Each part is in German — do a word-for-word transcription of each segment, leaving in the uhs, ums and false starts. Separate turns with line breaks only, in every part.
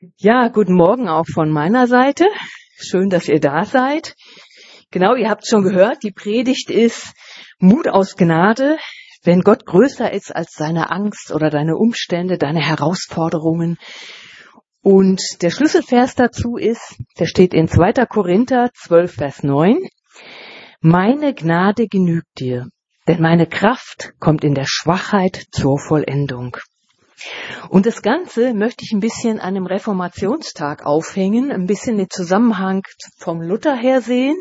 Ja, guten Morgen auch von meiner Seite. Schön, dass ihr da seid. Genau, ihr habt schon gehört, die Predigt ist Mut aus Gnade. Wenn Gott größer ist als deine Angst oder deine Umstände, deine Herausforderungen. Und der Schlüsselvers dazu ist, der steht in zweiter Korinther zwölf, Vers neun. Meine Gnade genügt dir, denn meine Kraft kommt in der Schwachheit zur Vollendung. Und das Ganze möchte ich ein bisschen an dem Reformationstag aufhängen, ein bisschen den Zusammenhang vom Luther her sehen.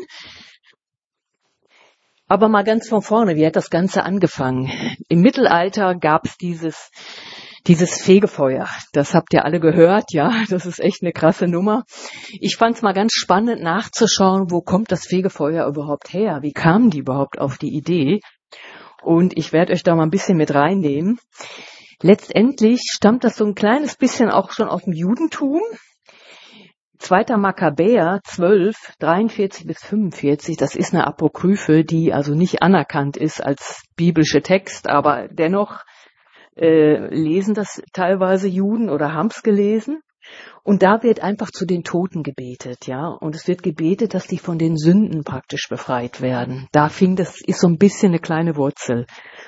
Aber mal ganz von vorne, wie hat das Ganze angefangen? Im Mittelalter gab es dieses, dieses Fegefeuer. Das habt ihr alle gehört, ja, das ist echt eine krasse Nummer. Ich fand es mal ganz spannend nachzuschauen, wo kommt das Fegefeuer überhaupt her? Wie kamen die überhaupt auf die Idee? Und ich werde euch da mal ein bisschen mit reinnehmen. Letztendlich stammt das so ein kleines bisschen auch schon aus dem Judentum. zweiter Makkabäer zwölf, dreiundvierzig bis fünfundvierzig, das ist eine Apokryphe, die also nicht anerkannt ist als biblische Text, aber dennoch äh, lesen das teilweise Juden oder haben es gelesen. Und da wird einfach zu den Toten gebetet, ja. Und es wird gebetet, dass die von den Sünden praktisch befreit werden. Da fing das, ist so ein bisschen eine kleine Wurzel.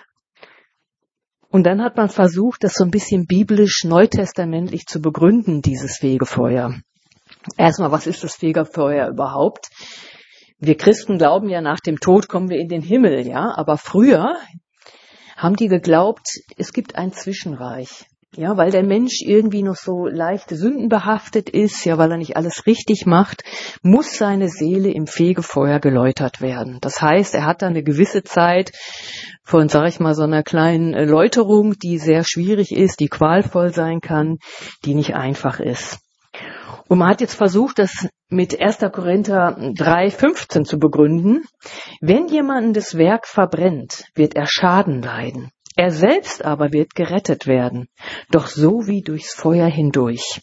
Und dann hat man versucht, das so ein bisschen biblisch, neutestamentlich zu begründen, dieses Fegefeuer. Erstmal, was ist das Fegefeuer überhaupt? Wir Christen glauben ja, nach dem Tod kommen wir in den Himmel, ja. Aber früher haben die geglaubt, es gibt ein Zwischenreich. Ja, weil der Mensch irgendwie noch so leicht sündenbehaftet ist, ja, weil er nicht alles richtig macht, muss seine Seele im Fegefeuer geläutert werden. Das heißt, er hat dann eine gewisse Zeit von, sag ich mal, so einer kleinen Läuterung, die sehr schwierig ist, die qualvoll sein kann, die nicht einfach ist. Und man hat jetzt versucht, das mit erster Korinther drei, fünfzehn zu begründen. Wenn jemanden das Werk verbrennt, wird er Schaden leiden. Er selbst aber wird gerettet werden, doch so wie durchs Feuer hindurch.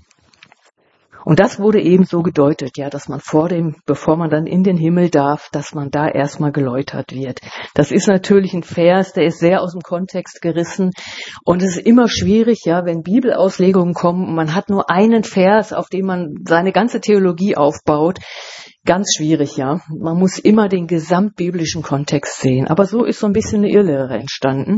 Und das wurde eben so gedeutet, ja, dass man vor dem, bevor man dann in den Himmel darf, dass man da erstmal geläutert wird. Das ist natürlich ein Vers, der ist sehr aus dem Kontext gerissen und es ist immer schwierig, ja, wenn Bibelauslegungen kommen und man hat nur einen Vers, auf dem man seine ganze Theologie aufbaut. Ganz schwierig, ja. Man muss immer den gesamtbiblischen Kontext sehen. Aber so ist so ein bisschen eine Irrlehre entstanden.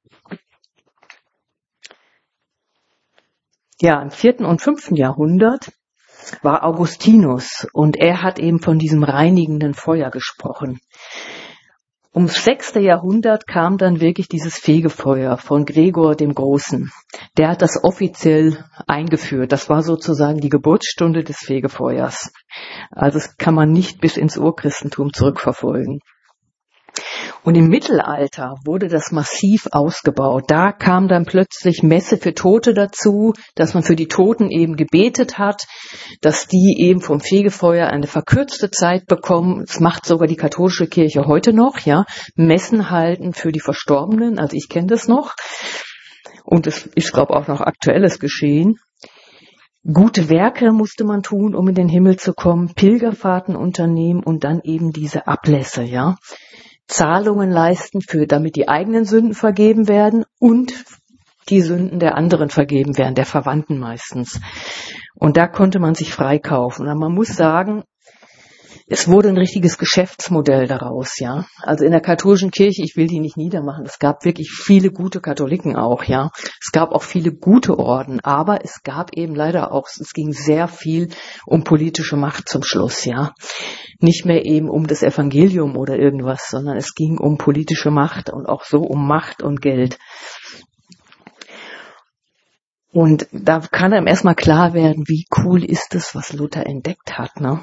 Ja, im vierten und fünften Jahrhundert war Augustinus und er hat eben von diesem reinigenden Feuer gesprochen. Ums sechste Jahrhundert kam dann wirklich dieses Fegefeuer von Gregor dem Großen. Der hat das offiziell eingeführt. Das war sozusagen die Geburtsstunde des Fegefeuers. Also das kann man nicht bis ins Urchristentum zurückverfolgen. Und im Mittelalter wurde das massiv ausgebaut. Da kam dann plötzlich Messe für Tote dazu, dass man für die Toten eben gebetet hat, dass die eben vom Fegefeuer eine verkürzte Zeit bekommen. Das macht sogar die katholische Kirche heute noch, ja. Messen halten für die Verstorbenen, also ich kenne das noch. Und es ist, glaube ich, auch noch aktuelles Geschehen. Gute Werke musste man tun, um in den Himmel zu kommen, Pilgerfahrten unternehmen und dann eben diese Ablässe, ja. Zahlungen leisten, für, damit die eigenen Sünden vergeben werden und die Sünden der anderen vergeben werden, der Verwandten meistens. Und da konnte man sich freikaufen. Und man muss sagen, es wurde ein richtiges Geschäftsmodell daraus, ja. Also in der katholischen Kirche, ich will die nicht niedermachen, es gab wirklich viele gute Katholiken auch, ja. Es gab auch viele gute Orden, aber es gab eben leider auch, es ging sehr viel um politische Macht zum Schluss, ja. Nicht mehr eben um das Evangelium oder irgendwas, sondern es ging um politische Macht und auch so um Macht und Geld. Und da kann einem erstmal klar werden, wie cool ist es, was Luther entdeckt hat, ne?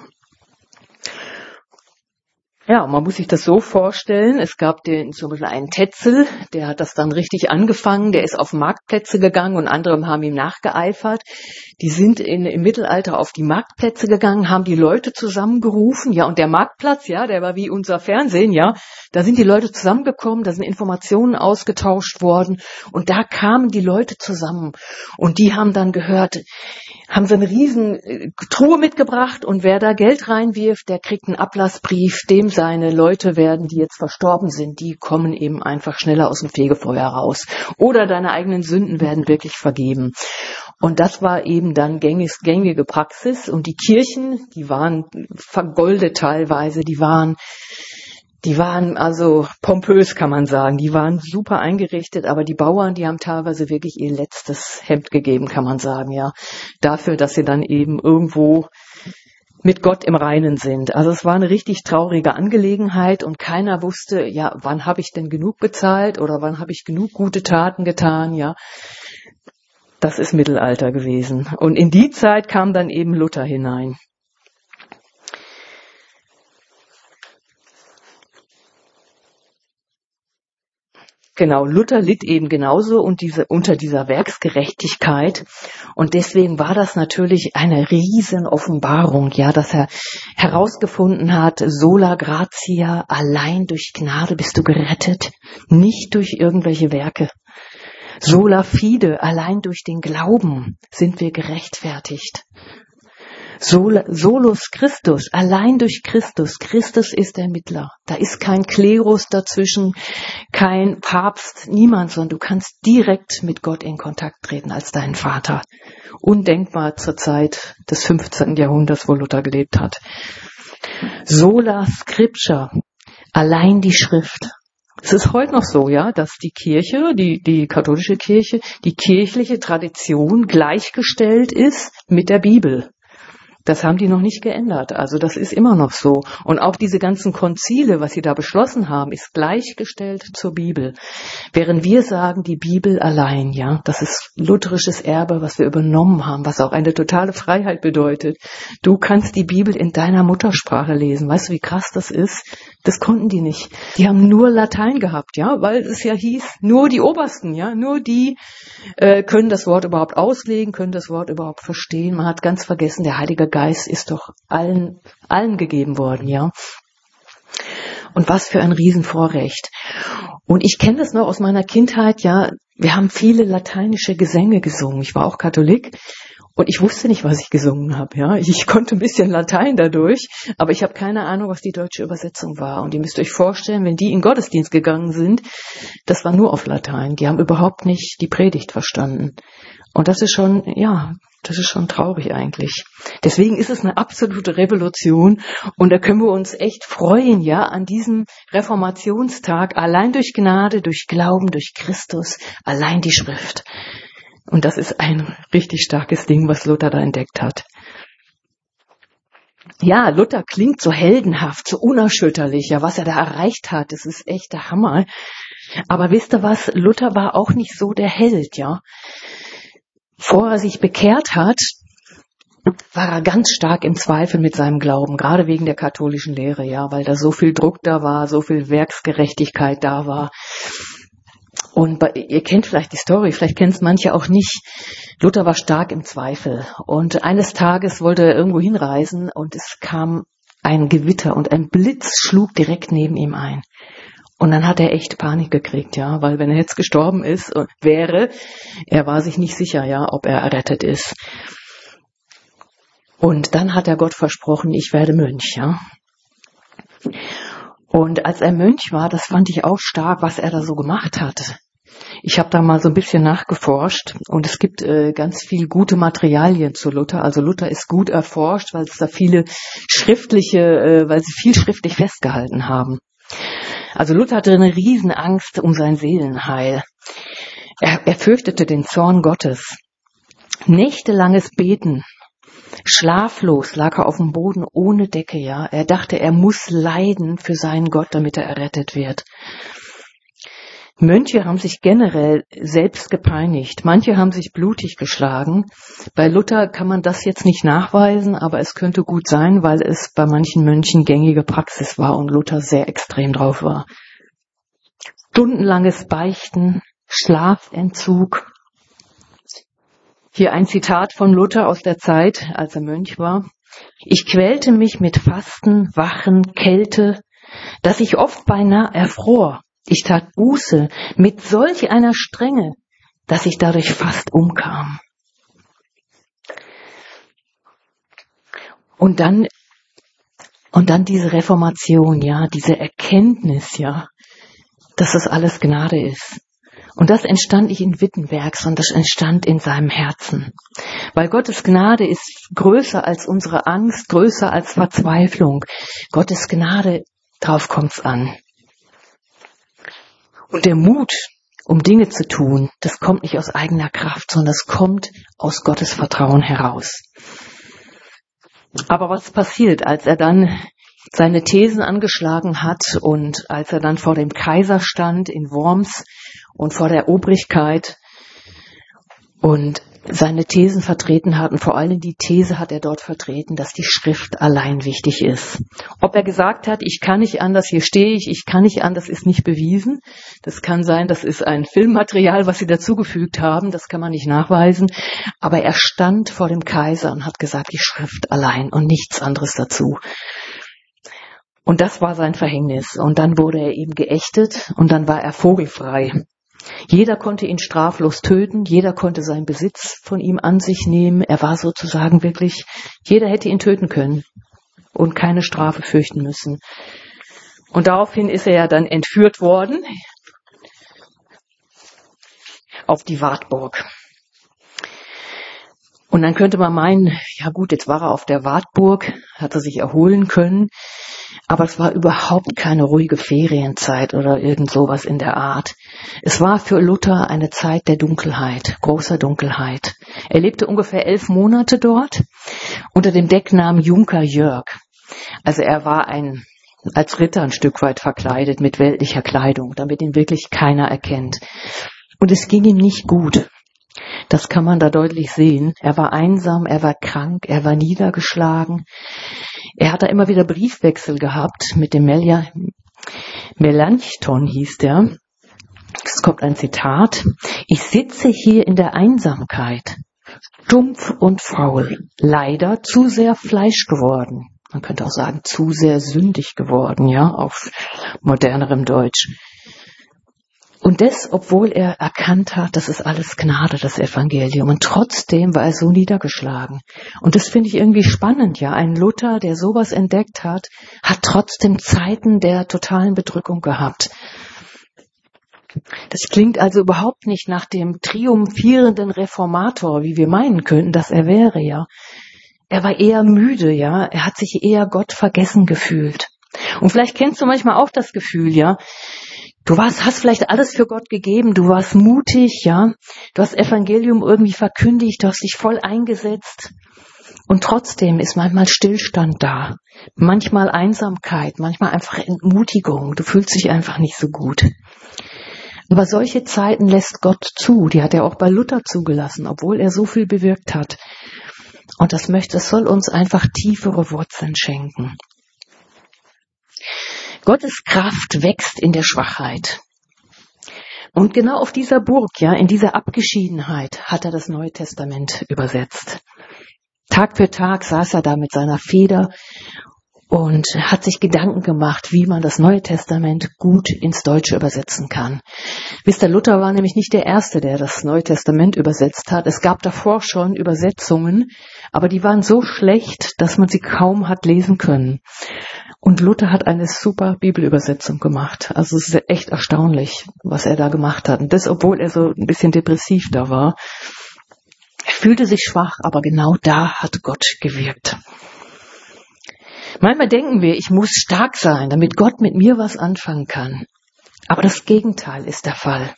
Ja, man muss sich das so vorstellen, es gab den, zum Beispiel einen Tetzel, der hat das dann richtig angefangen, der ist auf Marktplätze gegangen und andere haben ihm nachgeeifert. Die sind in, im Mittelalter auf die Marktplätze gegangen, haben die Leute zusammengerufen, ja, und der Marktplatz, ja, der war wie unser Fernsehen, ja, da sind die Leute zusammengekommen, da sind Informationen ausgetauscht worden und da kamen die Leute zusammen und die haben dann gehört, haben sie eine riesen Truhe mitgebracht und wer da Geld reinwirft, der kriegt einen Ablassbrief, dem seine Leute werden, die jetzt verstorben sind, die kommen eben einfach schneller aus dem Fegefeuer raus. Oder deine eigenen Sünden werden wirklich vergeben. Und das war eben dann gängig, gängige Praxis. Und die Kirchen, die waren vergoldet teilweise, die waren, die waren also pompös, kann man sagen. Die waren super eingerichtet, aber die Bauern, die haben teilweise wirklich ihr letztes Hemd gegeben, kann man sagen, ja. Dafür, dass sie dann eben irgendwo mit Gott im Reinen sind. Also es war eine richtig traurige Angelegenheit und keiner wusste, ja, wann habe ich denn genug bezahlt oder wann habe ich genug gute Taten getan, ja. Das ist Mittelalter gewesen. Und in die Zeit kam dann eben Luther hinein. Genau, Luther litt eben genauso und diese, unter dieser Werksgerechtigkeit. Und deswegen war das natürlich eine riesen Offenbarung, ja, dass er herausgefunden hat, sola gratia, allein durch Gnade bist du gerettet, nicht durch irgendwelche Werke. Sola fide, allein durch den Glauben sind wir gerechtfertigt. Sol, solus Christus, allein durch Christus. Christus ist der Mittler. Da ist kein Klerus dazwischen, kein Papst, niemand, sondern du kannst direkt mit Gott in Kontakt treten als dein Vater. Undenkbar zur Zeit des fünfzehnten Jahrhunderts, wo Luther gelebt hat. Sola Scriptura, allein die Schrift. Es ist heute noch so, ja, dass die Kirche, die, die katholische Kirche, die kirchliche Tradition gleichgestellt ist mit der Bibel. Das haben die noch nicht geändert. Also das ist immer noch so. Und auch diese ganzen Konzile, was sie da beschlossen haben, ist gleichgestellt zur Bibel. Während wir sagen, die Bibel allein, ja, das ist lutherisches Erbe, was wir übernommen haben, was auch eine totale Freiheit bedeutet. Du kannst die Bibel in deiner Muttersprache lesen. Weißt du, wie krass das ist? Das konnten die nicht. Die haben nur Latein gehabt, ja, weil es ja hieß, nur die Obersten, ja, nur die äh, können das Wort überhaupt auslegen, können das Wort überhaupt verstehen. Man hat ganz vergessen, der Heilige Geist ist doch allen, allen gegeben worden, ja. Und was für ein Riesenvorrecht. Und ich kenne das noch aus meiner Kindheit, ja. Wir haben viele lateinische Gesänge gesungen. Ich war auch Katholik. Und ich wusste nicht, was ich gesungen habe. Ja, ich konnte ein bisschen Latein dadurch, aber ich habe keine Ahnung, was die deutsche Übersetzung war. Und ihr müsst euch vorstellen, wenn die in den Gottesdienst gegangen sind, das war nur auf Latein. Die haben überhaupt nicht die Predigt verstanden. Und das ist schon, ja, das ist schon traurig eigentlich. Deswegen ist es eine absolute Revolution. Und da können wir uns echt freuen, ja, an diesem Reformationstag. Allein durch Gnade, durch Glauben, durch Christus, allein die Schrift. Und das ist ein richtig starkes Ding, was Luther da entdeckt hat. Ja, Luther klingt so heldenhaft, so unerschütterlich, ja, was er da erreicht hat, das ist echt der Hammer. Aber wisst ihr was, Luther war auch nicht so der Held, ja. Bevor er sich bekehrt hat, war er ganz stark im Zweifel mit seinem Glauben, gerade wegen der katholischen Lehre, ja, weil da so viel Druck da war, so viel Werksgerechtigkeit da war. Und bei, ihr kennt vielleicht die Story, vielleicht kennt es manche auch nicht. Luther war stark im Zweifel und eines Tages wollte er irgendwo hinreisen und es kam ein Gewitter und ein Blitz schlug direkt neben ihm ein. Und dann hat er echt Panik gekriegt, ja, weil wenn er jetzt gestorben ist, wäre, er war sich nicht sicher, ja, ob er errettet ist. Und dann hat er Gott versprochen, ich werde Mönch, ja. Und als er Mönch war, das fand ich auch stark, was er da so gemacht hat. Ich habe da mal so ein bisschen nachgeforscht und es gibt äh, ganz viel gute Materialien zu Luther. Also Luther ist gut erforscht, weil es da viele schriftliche, äh, weil sie viel schriftlich festgehalten haben. Also Luther hatte eine riesen Angst um sein Seelenheil. Er, er fürchtete den Zorn Gottes. Nächtelanges Beten. Schlaflos lag er auf dem Boden ohne Decke, ja. Er dachte, er muss leiden für seinen Gott, damit er errettet wird. Mönche haben sich generell selbst gepeinigt. Manche haben sich blutig geschlagen. Bei Luther kann man das jetzt nicht nachweisen, aber es könnte gut sein, weil es bei manchen Mönchen gängige Praxis war und Luther sehr extrem drauf war. Stundenlanges Beichten, Schlafentzug. Hier ein Zitat von Luther aus der Zeit, als er Mönch war. Ich quälte mich mit Fasten, Wachen, Kälte, dass ich oft beinahe erfror. Ich tat Buße mit solch einer Strenge, dass ich dadurch fast umkam. Und dann, und dann diese Reformation, ja, diese Erkenntnis, ja, dass das alles Gnade ist. Und das entstand nicht in Wittenberg, sondern das entstand in seinem Herzen. Weil Gottes Gnade ist größer als unsere Angst, größer als Verzweiflung. Gottes Gnade, darauf kommt's an. Und der Mut, um Dinge zu tun, das kommt nicht aus eigener Kraft, sondern das kommt aus Gottes Vertrauen heraus. Aber was passiert, als er dann seine Thesen angeschlagen hat und als er dann vor dem Kaiser stand in Worms und vor der Obrigkeit und seine Thesen vertreten hat, und vor allem die These hat er dort vertreten, dass die Schrift allein wichtig ist. Ob er gesagt hat, ich kann nicht anders, hier stehe ich, ich kann nicht anders, ist nicht bewiesen. Das kann sein, das ist ein Filmmaterial, was sie dazugefügt haben, das kann man nicht nachweisen. Aber er stand vor dem Kaiser und hat gesagt, die Schrift allein und nichts anderes dazu. Und das war sein Verhängnis. Und dann wurde er eben geächtet und dann war er vogelfrei. Jeder konnte ihn straflos töten, jeder konnte seinen Besitz von ihm an sich nehmen. Er war sozusagen wirklich, jeder hätte ihn töten können und keine Strafe fürchten müssen. Und daraufhin ist er ja dann entführt worden auf die Wartburg. Und dann könnte man meinen, ja gut, jetzt war er auf der Wartburg, hat er sich erholen können. Aber es war überhaupt keine ruhige Ferienzeit oder irgend sowas in der Art. Es war für Luther eine Zeit der Dunkelheit, großer Dunkelheit. Er lebte ungefähr elf Monate dort unter dem Decknamen Junker Jörg. Also er war ein, als Ritter ein Stück weit verkleidet mit weltlicher Kleidung, damit ihn wirklich keiner erkennt. Und es ging ihm nicht gut. Das kann man da deutlich sehen. Er war einsam, er war krank, er war niedergeschlagen. Er hat da immer wieder Briefwechsel gehabt mit dem Melia, Melanchthon hieß der. Es kommt ein Zitat. Ich sitze hier in der Einsamkeit, stumpf und faul, leider zu sehr Fleisch geworden. Man könnte auch sagen, zu sehr sündig geworden, ja, auf modernerem Deutsch. Und das, obwohl er erkannt hat, das ist alles Gnade, das Evangelium. Und trotzdem war er so niedergeschlagen. Und das finde ich irgendwie spannend, ja. Ein Luther, der sowas entdeckt hat, hat trotzdem Zeiten der totalen Bedrückung gehabt. Das klingt also überhaupt nicht nach dem triumphierenden Reformator, wie wir meinen könnten, dass er wäre, ja. Er war eher müde, ja. Er hat sich eher Gott vergessen gefühlt. Und vielleicht kennst du manchmal auch das Gefühl, ja. Du warst, hast vielleicht alles für Gott gegeben, du warst mutig, ja. Du hast Evangelium irgendwie verkündigt, du hast dich voll eingesetzt. Und trotzdem ist manchmal Stillstand da. Manchmal Einsamkeit, manchmal einfach Entmutigung. Du fühlst dich einfach nicht so gut. Aber solche Zeiten lässt Gott zu. Die hat er auch bei Luther zugelassen, obwohl er so viel bewirkt hat. Und das möchte, es soll uns einfach tiefere Wurzeln schenken. Gottes Kraft wächst in der Schwachheit. Und genau auf dieser Burg, ja, in dieser Abgeschiedenheit hat er das Neue Testament übersetzt. Tag für Tag saß er da mit seiner Feder und hat sich Gedanken gemacht, wie man das Neue Testament gut ins Deutsche übersetzen kann. Wisst ihr, Luther war nämlich nicht der Erste, der das Neue Testament übersetzt hat. Es gab davor schon Übersetzungen, aber die waren so schlecht, dass man sie kaum hat lesen können. Und Luther hat eine super Bibelübersetzung gemacht. Also es ist echt erstaunlich, was er da gemacht hat. Und das, obwohl er so ein bisschen depressiv da war. Er fühlte sich schwach, aber genau da hat Gott gewirkt. Manchmal denken wir, ich muss stark sein, damit Gott mit mir was anfangen kann. Aber das Gegenteil ist der Fall.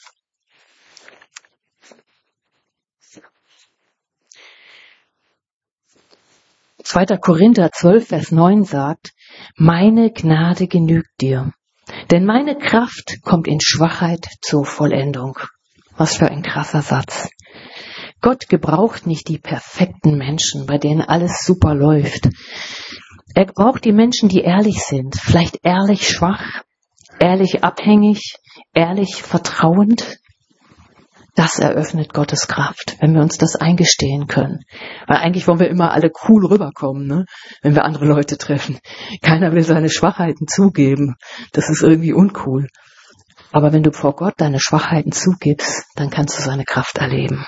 zweiter Korinther zwölf, Vers neun sagt, meine Gnade genügt dir, denn meine Kraft kommt in Schwachheit zur Vollendung. Was für ein krasser Satz. Gott gebraucht nicht die perfekten Menschen, bei denen alles super läuft. Er braucht die Menschen, die ehrlich sind, vielleicht ehrlich schwach, ehrlich abhängig, ehrlich vertrauend. Das eröffnet Gottes Kraft, wenn wir uns das eingestehen können. Weil eigentlich wollen wir immer alle cool rüberkommen, ne? Wenn wir andere Leute treffen. Keiner will seine Schwachheiten zugeben. Das ist irgendwie uncool. Aber wenn du vor Gott deine Schwachheiten zugibst, dann kannst du seine Kraft erleben.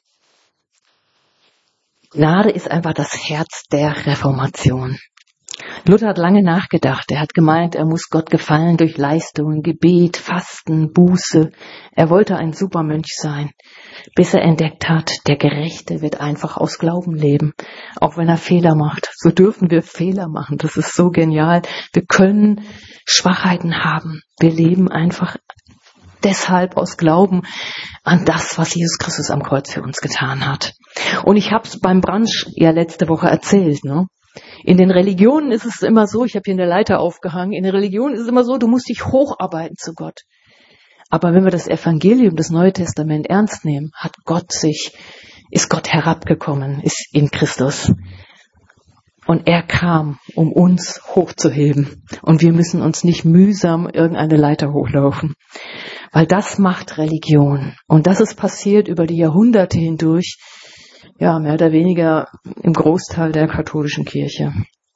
Gnade ist einfach das Herz der Reformation. Luther hat lange nachgedacht. Er hat gemeint, er muss Gott gefallen durch Leistungen, Gebet, Fasten, Buße. Er wollte ein Supermönch sein, bis er entdeckt hat, der Gerechte wird einfach aus Glauben leben, auch wenn er Fehler macht. So dürfen wir Fehler machen. Das ist so genial. Wir können Schwachheiten haben. Wir leben einfach deshalb aus Glauben an das, was Jesus Christus am Kreuz für uns getan hat. Und ich habe es beim Brunch ja letzte Woche erzählt, ne? In den Religionen ist es immer so, ich habe hier eine Leiter aufgehangen, in den Religionen ist es immer so, du musst dich hocharbeiten zu Gott. Aber wenn wir das Evangelium, das Neue Testament ernst nehmen, hat Gott sich, ist Gott herabgekommen, ist in Christus. Und er kam, um uns hochzuheben. Und wir müssen uns nicht mühsam irgendeine Leiter hochlaufen. Weil das macht Religion. Und das ist passiert über die Jahrhunderte hindurch, ja, mehr oder weniger im Großteil der katholischen Kirche.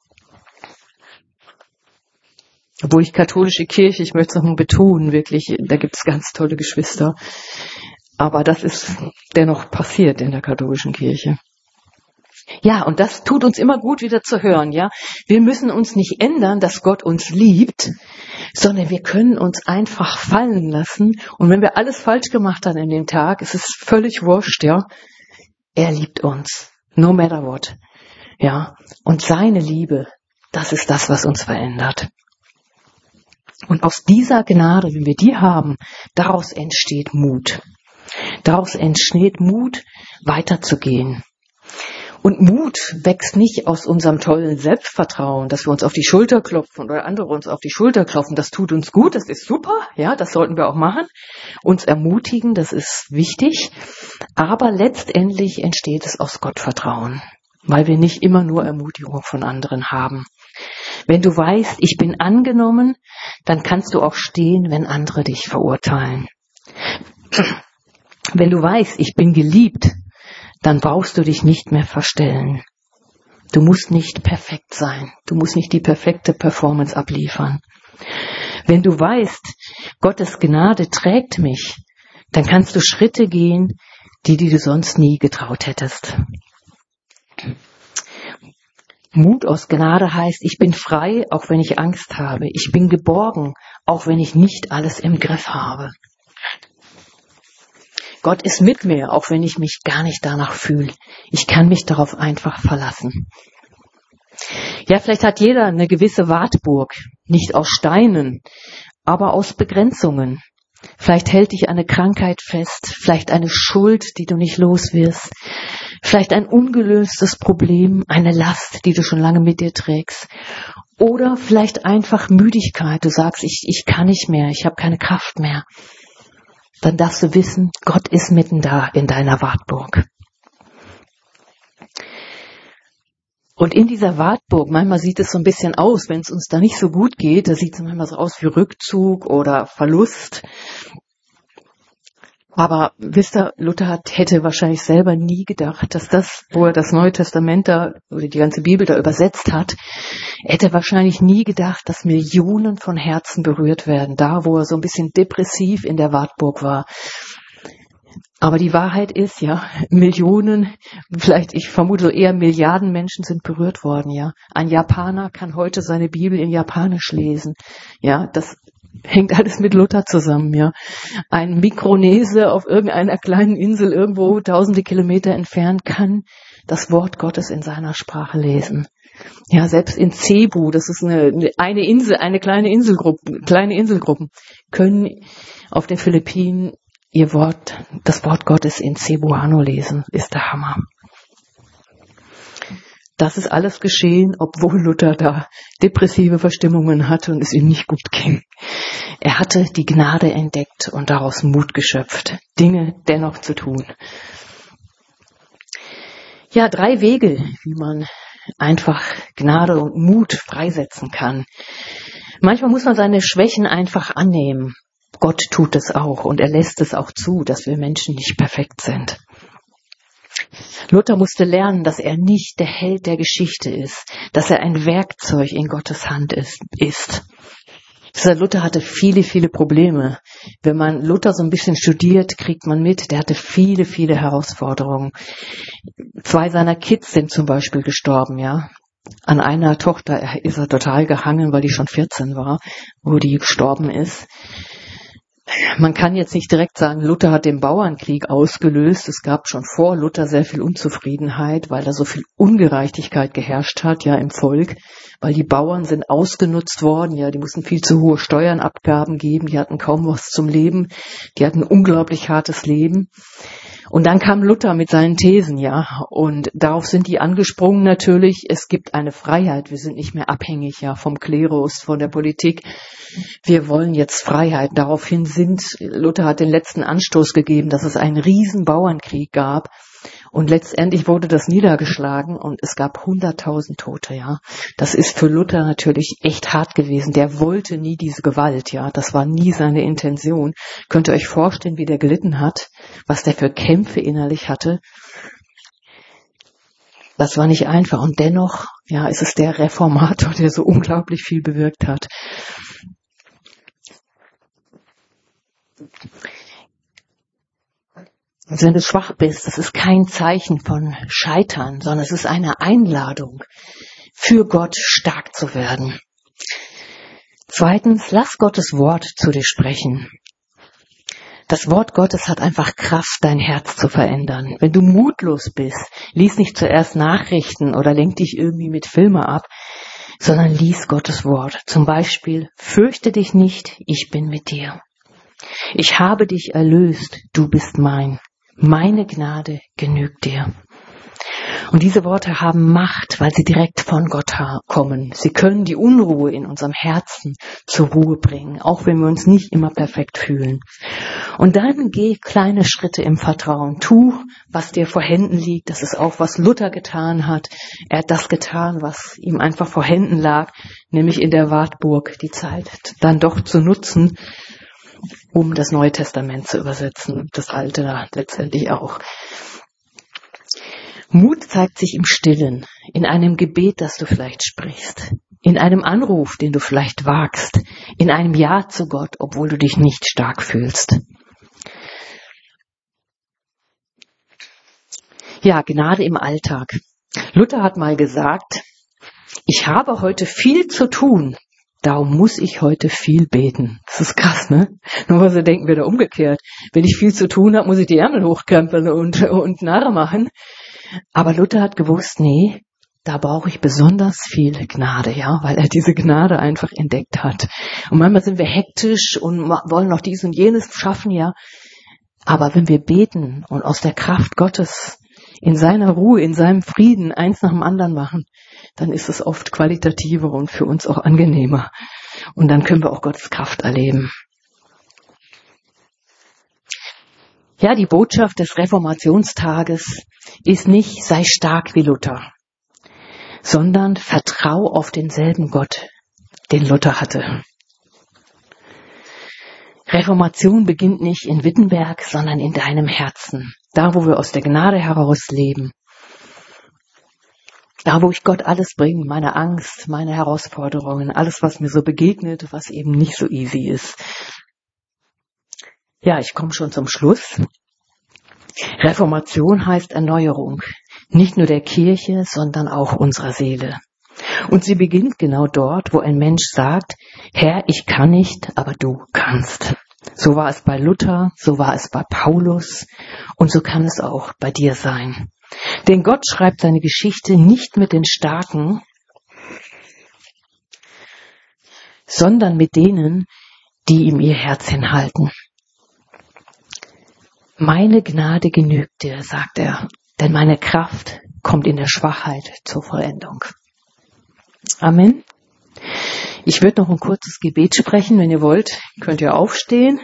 Obwohl ich katholische Kirche, ich möchte es nochmal betonen, wirklich, da gibt es ganz tolle Geschwister. Aber das ist dennoch passiert in der katholischen Kirche. Ja, und das tut uns immer gut, wieder zu hören, ja. Wir müssen uns nicht ändern, dass Gott uns liebt, sondern wir können uns einfach fallen lassen. Und wenn wir alles falsch gemacht haben in dem Tag, es ist völlig wurscht, ja. Er liebt uns, no matter what, ja. Und seine Liebe, das ist das, was uns verändert. Und aus dieser Gnade, wenn wir die haben, daraus entsteht Mut. Daraus entsteht Mut, weiterzugehen. Und Mut wächst nicht aus unserem tollen Selbstvertrauen, dass wir uns auf die Schulter klopfen oder andere uns auf die Schulter klopfen. Das tut uns gut, das ist super, ja, das sollten wir auch machen. Uns ermutigen, das ist wichtig. Aber letztendlich entsteht es aus Gottvertrauen, weil wir nicht immer nur Ermutigung von anderen haben. Wenn du weißt, ich bin angenommen, dann kannst du auch stehen, wenn andere dich verurteilen. Wenn du weißt, ich bin geliebt, dann brauchst du dich nicht mehr verstellen. Du musst nicht perfekt sein. Du musst nicht die perfekte Performance abliefern. Wenn du weißt, Gottes Gnade trägt mich, dann kannst du Schritte gehen, die, die du sonst nie getraut hättest. Mut aus Gnade heißt, ich bin frei, auch wenn ich Angst habe. Ich bin geborgen, auch wenn ich nicht alles im Griff habe. Gott ist mit mir, auch wenn ich mich gar nicht danach fühle. Ich kann mich darauf einfach verlassen. Ja, vielleicht hat jeder eine gewisse Wartburg, nicht aus Steinen, aber aus Begrenzungen. Vielleicht hält dich eine Krankheit fest, vielleicht eine Schuld, die du nicht los wirst, vielleicht ein ungelöstes Problem, eine Last, die du schon lange mit dir trägst. Oder vielleicht einfach Müdigkeit. Du sagst, ich, ich kann nicht mehr, ich habe keine Kraft mehr. Dann darfst du wissen, Gott ist mitten da in deiner Wartburg. Und in dieser Wartburg, manchmal sieht es so ein bisschen aus, wenn es uns da nicht so gut geht, da sieht es manchmal so aus wie Rückzug oder Verlust. Aber wisst ihr, Luther hat, hätte wahrscheinlich selber nie gedacht, dass das, wo er das Neue Testament da, oder die ganze Bibel da übersetzt hat, er hätte wahrscheinlich nie gedacht, dass Millionen von Herzen berührt werden, da wo er so ein bisschen depressiv in der Wartburg war. Aber die Wahrheit ist, ja, Millionen, vielleicht, ich vermute so eher Milliarden Menschen sind berührt worden, ja. Ein Japaner kann heute seine Bibel in Japanisch lesen, ja, das hängt alles mit Luther zusammen, ja. Ein Mikronese auf irgendeiner kleinen Insel irgendwo tausende Kilometer entfernt kann das Wort Gottes in seiner Sprache lesen. Ja, selbst in Cebu, das ist eine, eine Insel, eine kleine Inselgruppe, kleine Inselgruppen, können auf den Philippinen ihr Wort, das Wort Gottes in Cebuano lesen. Ist der Hammer. Das ist alles geschehen, obwohl Luther da depressive Verstimmungen hatte und es ihm nicht gut ging. Er hatte die Gnade entdeckt und daraus Mut geschöpft, Dinge dennoch zu tun. Ja, drei Wege, wie man einfach Gnade und Mut freisetzen kann. Manchmal muss man seine Schwächen einfach annehmen. Gott tut es auch und er lässt es auch zu, dass wir Menschen nicht perfekt sind. Luther musste lernen, dass er nicht der Held der Geschichte ist, dass er ein Werkzeug in Gottes Hand ist. ist. Luther hatte viele, viele Probleme. Wenn man Luther so ein bisschen studiert, kriegt man mit, der hatte viele, viele Herausforderungen. Zwei seiner Kids sind zum Beispiel gestorben, ja. An einer Tochter ist er total gehangen, weil die schon vierzehn war, wo die gestorben ist. Man kann jetzt nicht direkt sagen, Luther hat den Bauernkrieg ausgelöst. Es gab schon vor Luther sehr viel Unzufriedenheit, weil da so viel Ungerechtigkeit geherrscht hat, ja, im Volk. Weil die Bauern sind ausgenutzt worden, ja, die mussten viel zu hohe Steuernabgaben geben, die hatten kaum was zum Leben, die hatten ein unglaublich hartes Leben. Und dann kam Luther mit seinen Thesen, ja, und darauf sind die angesprungen natürlich. Es gibt eine Freiheit, wir sind nicht mehr abhängig, ja, vom Klerus, von der Politik. Wir wollen jetzt Freiheit. Daraufhin sind, Luther hat den letzten Anstoß gegeben, dass es einen riesen Bauernkrieg gab. Und letztendlich wurde das niedergeschlagen und es gab hunderttausend Tote, ja. Das ist für Luther natürlich echt hart gewesen. Der wollte nie diese Gewalt, ja. Das war nie seine Intention. Könnt ihr euch vorstellen, wie der gelitten hat, was der für Kämpfe innerlich hatte? Das war nicht einfach. Und dennoch, ja, ist es der Reformator, der so unglaublich viel bewirkt hat. Also wenn du schwach bist, das ist kein Zeichen von Scheitern, sondern es ist eine Einladung, für Gott stark zu werden. Zweitens, lass Gottes Wort zu dir sprechen. Das Wort Gottes hat einfach Kraft, dein Herz zu verändern. Wenn du mutlos bist, lies nicht zuerst Nachrichten oder lenk dich irgendwie mit Filme ab, sondern lies Gottes Wort. Zum Beispiel, fürchte dich nicht, ich bin mit dir. Ich habe dich erlöst, du bist mein. Meine Gnade genügt dir. Und diese Worte haben Macht, weil sie direkt von Gott kommen. Sie können die Unruhe in unserem Herzen zur Ruhe bringen, auch wenn wir uns nicht immer perfekt fühlen. Und dann geh kleine Schritte im Vertrauen. Tu, was dir vor Händen liegt. Das ist auch, was Luther getan hat. Er hat das getan, was ihm einfach vor Händen lag, nämlich in der Wartburg die Zeit dann doch zu nutzen, um das Neue Testament zu übersetzen, das Alte da letztendlich auch. Mut zeigt sich im Stillen, in einem Gebet, das du vielleicht sprichst, in einem Anruf, den du vielleicht wagst, in einem Ja zu Gott, obwohl du dich nicht stark fühlst. Ja, Gnade im Alltag. Luther hat mal gesagt, ich habe heute viel zu tun, darum muss ich heute viel beten. Das ist krass, ne? Normalerweise denken wir da umgekehrt. Wenn ich viel zu tun habe, muss ich die Ärmel hochkrempeln und, und Narre machen. Aber Luther hat gewusst, nee, da brauche ich besonders viel Gnade, ja, weil er diese Gnade einfach entdeckt hat. Und manchmal sind wir hektisch und wollen noch dies und jenes schaffen, ja. Aber wenn wir beten und aus der Kraft Gottes in seiner Ruhe, in seinem Frieden eins nach dem anderen machen, dann ist es oft qualitativer und für uns auch angenehmer. Und dann können wir auch Gottes Kraft erleben. Ja, die Botschaft des Reformationstages ist nicht, sei stark wie Luther, sondern vertrau auf denselben Gott, den Luther hatte. Reformation beginnt nicht in Wittenberg, sondern in deinem Herzen. Da, wo wir aus der Gnade heraus leben. Da, wo ich Gott alles bringe, meine Angst, meine Herausforderungen, alles, was mir so begegnet, was eben nicht so easy ist. Ja, ich komme schon zum Schluss. Reformation heißt Erneuerung. Nicht nur der Kirche, sondern auch unserer Seele. Und sie beginnt genau dort, wo ein Mensch sagt, Herr, ich kann nicht, aber du kannst. So war es bei Luther, so war es bei Paulus und so kann es auch bei dir sein. Denn Gott schreibt seine Geschichte nicht mit den Starken, sondern mit denen, die ihm ihr Herz hinhalten. Meine Gnade genügt dir, sagt er, denn meine Kraft kommt in der Schwachheit zur Vollendung. Amen. Ich würde noch ein kurzes Gebet sprechen, wenn ihr wollt, könnt ihr aufstehen.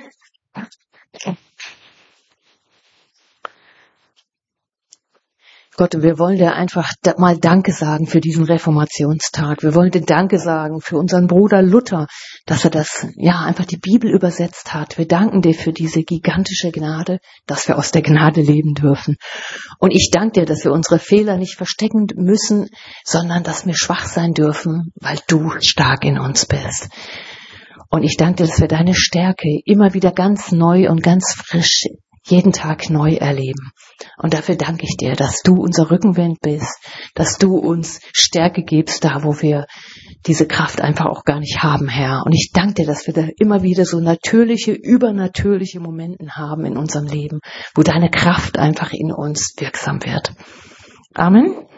Gott, wir wollen dir einfach mal Danke sagen für diesen Reformationstag. Wir wollen dir Danke sagen für unseren Bruder Luther, dass er das, ja, einfach die Bibel übersetzt hat. Wir danken dir für diese gigantische Gnade, dass wir aus der Gnade leben dürfen. Und ich danke dir, dass wir unsere Fehler nicht verstecken müssen, sondern dass wir schwach sein dürfen, weil du stark in uns bist. Und ich danke dir, dass wir deine Stärke immer wieder ganz neu und ganz frisch jeden Tag neu erleben. Und dafür danke ich dir, dass du unser Rückenwind bist, dass du uns Stärke gibst, da wo wir diese Kraft einfach auch gar nicht haben, Herr. Und ich danke dir, dass wir da immer wieder so natürliche, übernatürliche Momente haben in unserem Leben, wo deine Kraft einfach in uns wirksam wird. Amen.